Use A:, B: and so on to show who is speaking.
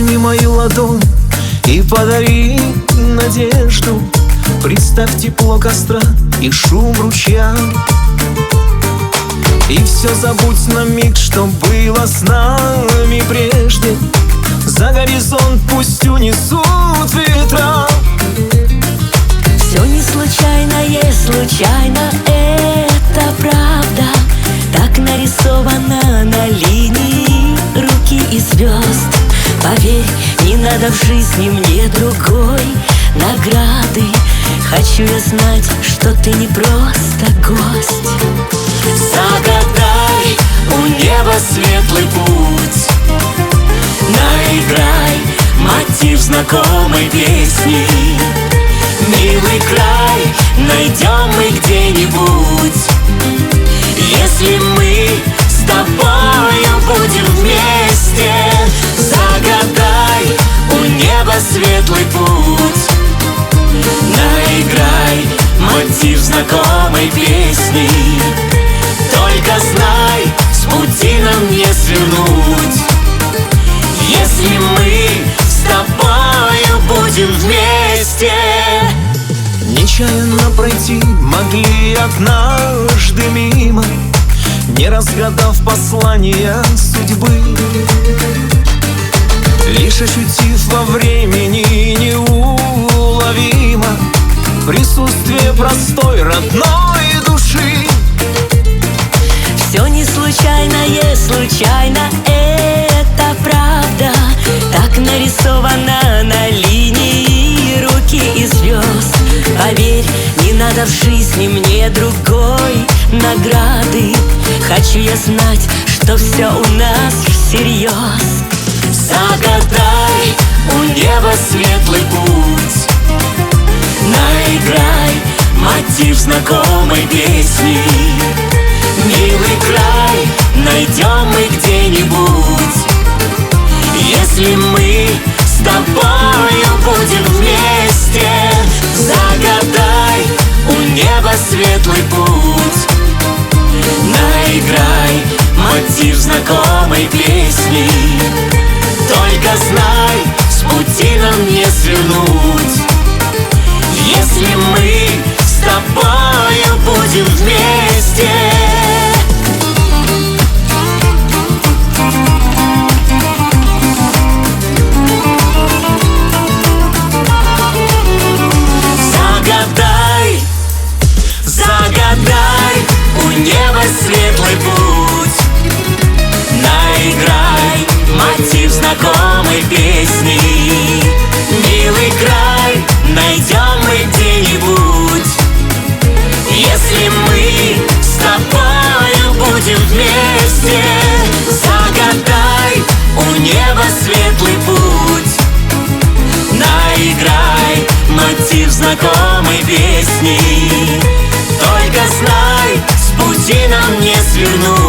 A: Возьми мою ладонь и подари надежду. Представь тепло костра и шум ручья, и все забудь на миг, что было с нами прежде. За горизонт пусть унесут ветра.
B: Все не случайное, случайно, это правда. Так нарисовано на линии руки и звезд. Поверь, не надо в жизни мне другой награды. Хочу я знать, что ты не просто гость. Загадай у неба светлый путь, наиграй мотив знакомой песни. Милый край найдем мы где-нибудь, если мы с тобою будем вместе. Загадай у неба светлый путь, наиграй мотив знакомой песни. Только знай, с пути нам не свернуть, если мы с тобою будем вместе.
A: Нечаянно пройти могли однажды мимо, не разгадав послания судьбы. Лишь ощутив во времени неуловимо присутствие простой родной души.
B: Все не случайное, случайно, это правда. Так нарисовано на линии руки и звезд. Поверь, не надо в жизни мне другой награды. Хочу я знать, что все у нас всерьез. Загадай у неба светлый путь, наиграй мотив знакомой песни. Милый край найдем мы где-нибудь, если мы с тобою будем вместе. Загадай у неба светлый путь, наиграй мотив знакомой песни. Только знай, с пути нам не свернуть, если мы с тобою будем вместе. Загадай, загадай у неба светлый путь, наиграй мотив знакомой песни. Милый край найдем мы где-нибудь, если мы с тобою будем вместе. Загадай у неба светлый путь, наиграй мотив знакомой песни. Только знай, с пути нам не свернуть,